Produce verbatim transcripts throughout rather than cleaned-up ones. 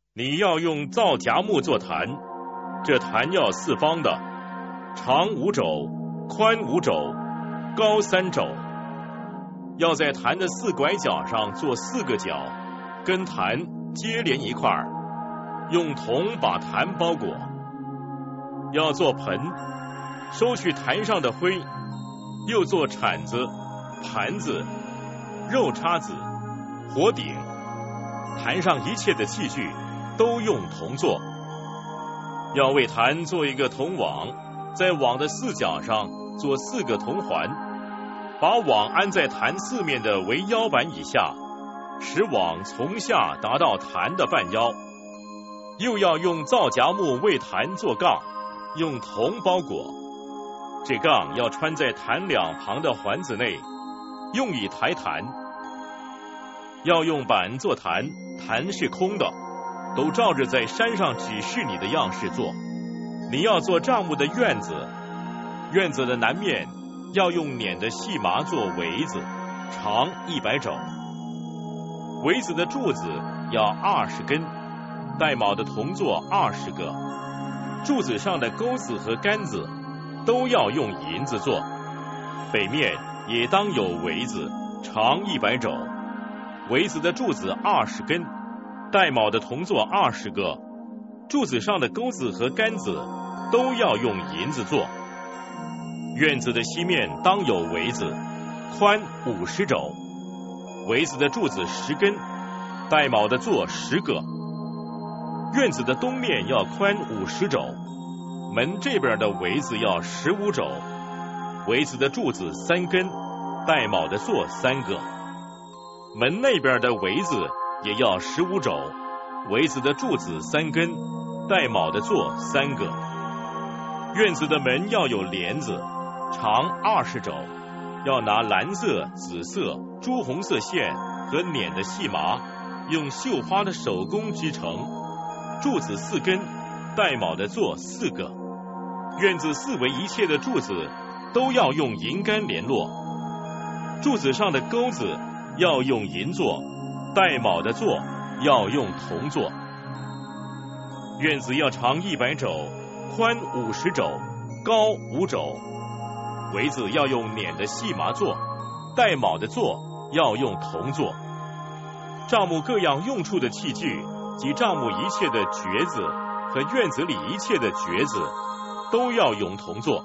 你要用皂荚木做坛，这坛要四方的，长五肘，宽五肘，高三肘。要在坛的四拐角上做四个角，跟坛接连一块儿，用铜把坛包裹。要做盆，收去坛上的灰，又做铲子、盘子、肉叉子、火鼎。坛上一切的器具都用铜做。要为坛做一个铜网，在网的四角上做四个铜环，把网安在坛四面的围腰板以下，使网从下达到坛的半腰。又要用皂荚木为坛做杠，用铜包裹。这杠要穿在坛两旁的环子内，用以抬坛。要用板做坛，坛是空的，都照着在山上指示你的样式做。你要做帐幕的院子，院子的南面要用捻的细麻做围子，长一百肘。围子的柱子要二十根，带卯的铜座二十个。柱子上的钩子和杆子都要用银子做。北面也当有围子，长一百肘。围子的柱子二十根，带卯的铜座二十个。柱子上的钩子和杆子都要用银子做。院子的西面当有围子，宽五十肘。围子的柱子十根，带卯的座十个。院子的东面要宽五十肘，门这边的围子要十五肘。围子的柱子三根，带卯的座三个。门那边的围子也要十五肘，围子的柱子三根，带卯的座三个。院子的门要有帘子，长二十肘，要拿蓝色、紫色、朱红色线和捻的细麻，用绣花的手工织成。柱子四根，带卯的座四个。院子四围一切的柱子都要用银杆联络。柱子上的钩子要用银做，带卯的座要用铜做。院子要长一百肘，宽五十肘，高五肘。围子要用捻的细麻做，带卯的座要用铜做。帐幕各样用处的器具及帐幕一切的橛子和院子里一切的橛子都要用铜做。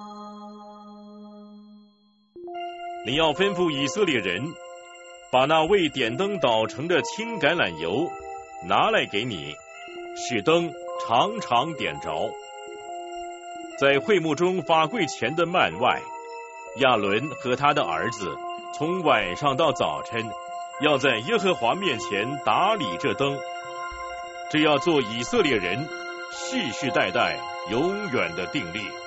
你要吩咐以色列人，把那为点灯捣成的青橄榄油拿来给你，使灯常常点着。在会幕中法柜前的幔外，亚伦和他的儿子从晚上到早晨，要在耶和华面前打理这灯，这要做以色列人世世代代永远的定例。